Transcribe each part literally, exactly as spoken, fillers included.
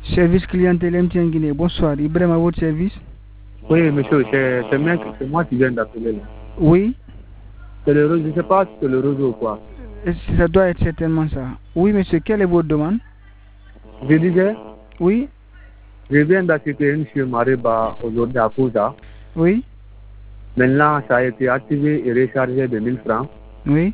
Service clientèle M T N Guinée, bonsoir. Ibrahim, à votre service? Oui, monsieur, c'est mec, c'est moi qui viens d'appeler là. Oui. C'est le réseau, je ne sais pas si c'est le réseau ou quoi. Ça doit être certainement ça. Oui, monsieur, quelle est votre demande? Je disais? Oui. Je viens d'acheter une chez Mariba aujourd'hui à Kouza. Oui. Maintenant, ça a été activé et rechargé de mille francs. Oui.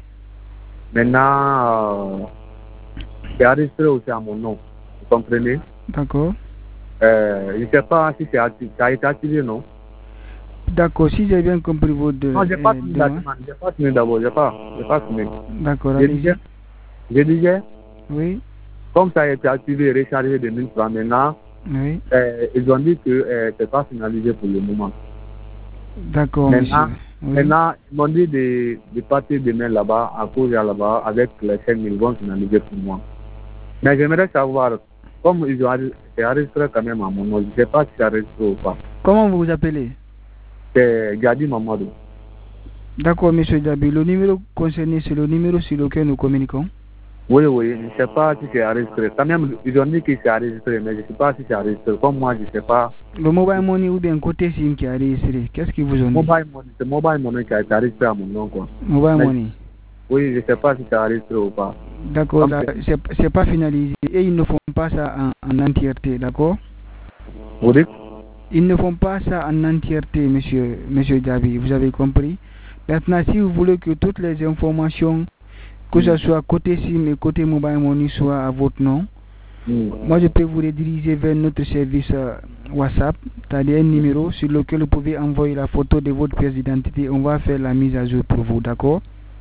Maintenant, euh, c'est enregistré aussi à mon nom. Vous comprenez? D'accord. Euh, je ne sais pas si ça a été activé, non? D'accord, si j'ai bien compris vos deux. Non, je n'ai pas fini la demande. Je n'ai pas fini d'abord. Je n'ai pas, pas fini. D'accord, je disais, je disais, oui. Comme ça a été activé et rechargé de mille francs maintenant, oui. euh, ils ont dit que euh, ce n'est pas finalisé pour le moment. D'accord, maintenant, monsieur. Oui. Maintenant, ils m'ont dit de, de partir demain là-bas, à cause là-bas, avec les cinq mille vont finaliser pour moi. Mais j'aimerais savoir, comme ils ont enregistré quand même à mon nom, je ne sais pas si c'est enregistré ou pas. Comment vous vous appelez? C'est Gadi Mamadou. D'accord, monsieur Gabi. Le numéro concerné, c'est le numéro sur lequel nous communiquons? Oui, oui, je ne sais pas si c'est enregistré. Quand même, ils ont dit que c'est enregistré, mais je ne sais pas si c'est enregistré. Comme moi, je ne sais pas. Le mobile money ou bien côté SIM qui est enregistré, qu'est-ce qu'ils vous ont dit? Mobile money, c'est mobile money qui a été enregistré à mon nom, quoi. Mobile mais, money. Oui, je ne sais pas si c'est enregistré ou pas. D'accord, c'est c'est pas finalisé et ils ne font pas ça en, en entièreté, d'accord? Vous dites? Ils ne font pas ça en entièreté, monsieur, monsieur Gabi, vous avez compris? Maintenant, si vous voulez que toutes les informations, que ce soit côté SIM et côté mobile money, soient à votre nom, mm. moi je peux vous rediriger vers notre service euh, WhatsApp, c'est-à-dire un numéro sur lequel vous pouvez envoyer la photo de votre pièce d'identité. On va faire la mise à jour pour vous, d'accord?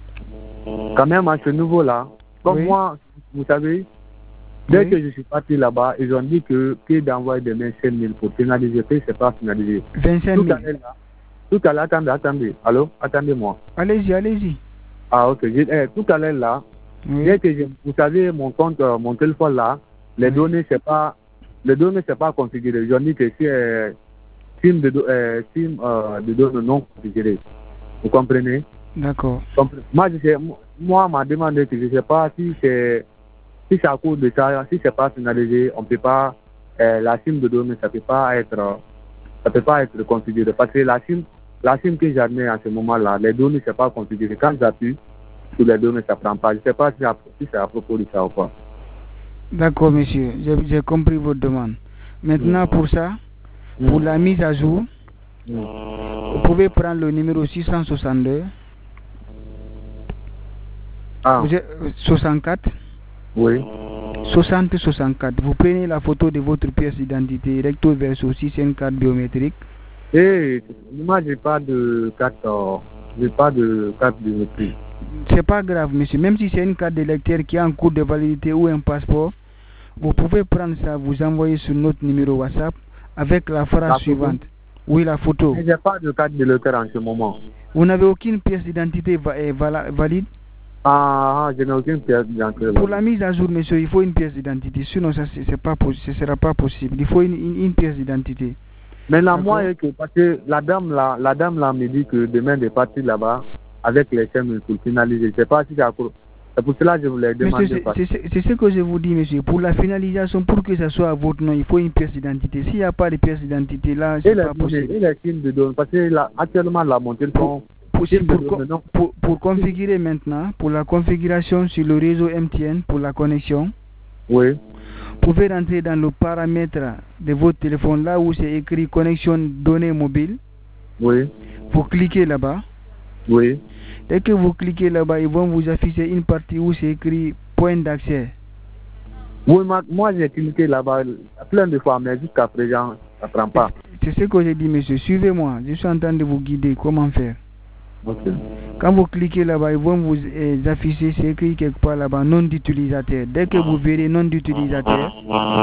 Quand même, à ce niveau-là, comme oui. moi, vous savez, dès oui. que je suis parti là-bas, ils ont dit que, que d'envoyer des vingt-cinq mille pour finaliser, que c'est pas finalisé. vingt-cinq mille. Tout à l'heure, attendez, attendez. Allô, attendez-moi. Allez-y, allez-y. Ah, ok. Je, eh, tout à l'heure, là, oui. dès que je, vous savez, mon compte, euh, mon téléphone, là, les oui. données, c'est pas, les données, c'est pas configuré. Ils ont dit que c'est euh, SIM, de, euh, SIM euh, de données non configurées. Vous comprenez? D'accord. Moi, je sais, moi, m'a demandé que je ne sais pas si c'est si c'est à cause de ça, si c'est pas finalisé, on peut pas, euh, la SIM de données, ça peut pas être, ça peut pas être configuré. Parce que la SIM, la SIM que j'en ai en ce moment-là, les données, c'est pas configuré. Quand j'appuie sur les données, ça prend pas. Je ne sais pas si, si c'est à propos de ça ou pas. D'accord, monsieur. J'ai compris votre demande. Maintenant, mmh. pour ça, mmh. pour la mise à jour, mmh. vous pouvez prendre le numéro six cent soixante-deux. Ah. Vous êtes soixante-quatre. Oui. soixante soixante-quatre. Vous prenez la photo de votre pièce d'identité recto verso si c'est une carte biométrique. Eh, moi j'ai pas de carte, euh, j'ai pas de carte biométrique. C'est pas grave, monsieur. Même si c'est une carte d'électeur qui est en cours de validité ou un passeport, vous pouvez prendre ça, vous envoyer sur notre numéro WhatsApp avec la phrase la suivante. Oui, la photo. Mais j'ai pas de carte d'électeur en ce moment. Vous n'avez aucune pièce d'identité va valide? Ah, je n'ai aucune pièce d'identité. Pour la mise à jour, monsieur, il faut une pièce d'identité. Sinon, ça c'est pas ce ne sera pas possible. Il faut une, une, une pièce d'identité. Mais là, moi, que, parce que la dame là, la dame là me dit que demain de partir là-bas avec les chaînes pour finaliser. Je ne sais pas si c'est à cause. C'est pour cela que je voulais demander. C'est ce que je vous dis, monsieur. Pour la finalisation, pour que ça soit à votre nom, il faut une pièce d'identité. S'il n'y a pas de pièce d'identité, là, c'est pas possible. Et les signes de données, parce que là, actuellement, la montée pour, pour, pour, pour, pour configurer maintenant, pour la configuration sur le réseau M T N, pour la connexion, oui. vous pouvez rentrer dans le paramètre de votre téléphone, là où c'est écrit connexion données mobiles. Oui. Vous cliquez là-bas. Oui. Dès que vous cliquez là-bas, ils vont vous afficher une partie où c'est écrit point d'accès. Oui, moi j'ai cliqué là-bas plein de fois, mais jusqu'à présent, ça ne prend pas. C'est ce que j'ai dit, monsieur. Suivez-moi. Je suis en train de vous guider comment faire. Okay. Quand vous cliquez là-bas, ils vont vous euh, afficher, c'est écrit quelque part là-bas, nom d'utilisateur. Dès que vous verrez nom d'utilisateur,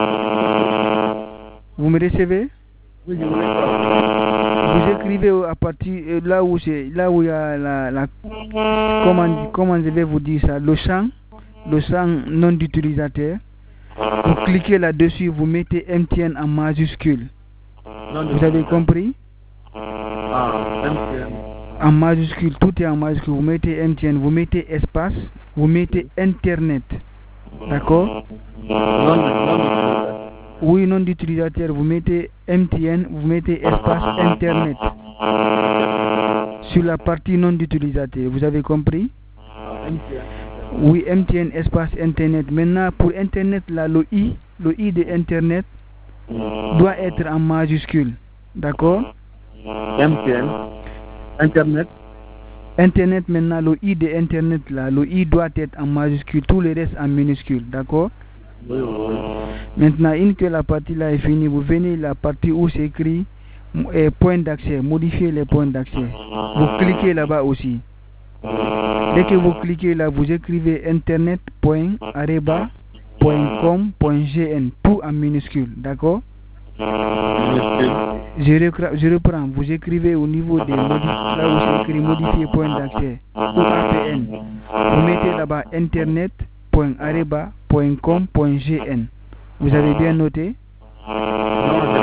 vous me recevez? Oui, je vous reçois. Vous écrivez à partir euh, là où c'est là où il y a la, la comment, comment je vais vous dire ça, le champ, le champ nom d'utilisateur. Vous cliquez là-dessus, vous mettez M T N en majuscule. Vous avez compris? Ah, M T N. En majuscule, tout est en majuscule. Vous mettez M T N, vous mettez espace, vous mettez Internet. D'accord? Oui, nom d'utilisateur, vous mettez M T N, vous mettez espace Internet. Sur la partie nom d'utilisateur, vous avez compris? Oui, M T N espace Internet. Maintenant, pour Internet, là, le I, le I de Internet doit être en majuscule. D'accord? M T N. Internet. Internet, maintenant, le I de Internet, là, le I doit être en majuscule, tout le reste en minuscule. D'accord? Oui, oui. Maintenant, une que la partie là est finie, vous venez la partie où c'est écrit eh, point d'accès, modifier les points d'accès. Vous cliquez là-bas aussi. Dès que vous cliquez là, vous écrivez internet point areba point com point g n, tout en minuscule, d'accord? Je, je reprends, vous écrivez au niveau des modifs, là où c'est écrit modifier point d'accès, ou A P N. Vous mettez là-bas internet point areba point com point g n. Vous avez bien noté? Non,